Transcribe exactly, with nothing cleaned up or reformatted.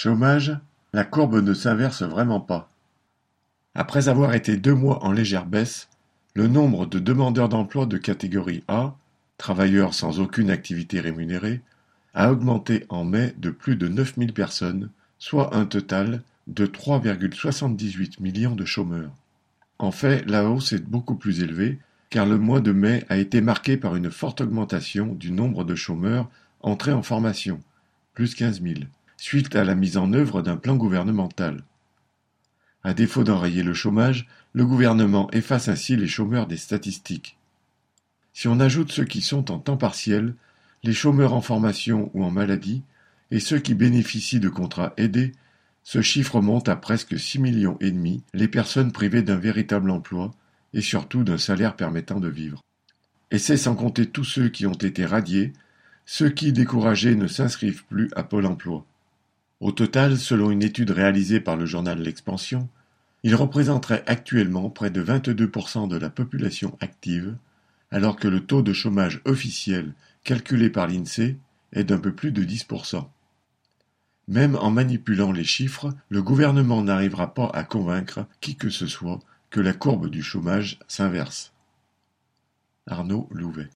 Chômage, la courbe ne s'inverse vraiment pas. Après avoir été deux mois en légère baisse, le nombre de demandeurs d'emploi de catégorie A, travailleurs sans aucune activité rémunérée, a augmenté en mai de plus de neuf mille personnes, soit un total de trois virgule soixante-dix-huit millions de chômeurs. En fait, la hausse est beaucoup plus élevée, car le mois de mai a été marqué par une forte augmentation du nombre de chômeurs entrés en formation, plus quinze mille, suite à la mise en œuvre d'un plan gouvernemental. À défaut d'enrayer le chômage, le gouvernement efface ainsi les chômeurs des statistiques. Si on ajoute ceux qui sont en temps partiel, les chômeurs en formation ou en maladie, et ceux qui bénéficient de contrats aidés, ce chiffre monte à presque six millions et demi les personnes privées d'un véritable emploi et surtout d'un salaire permettant de vivre. Et c'est sans compter tous ceux qui ont été radiés, ceux qui, découragés, ne s'inscrivent plus à Pôle emploi. Au total, selon une étude réalisée par le journal L'Expansion, il représenterait actuellement près de vingt-deux pour cent de la population active, alors que le taux de chômage officiel calculé par l'INSEE est d'un peu plus de dix pour cent. Même en manipulant les chiffres, le gouvernement n'arrivera pas à convaincre qui que ce soit que la courbe du chômage s'inverse. Arnaud Louvet.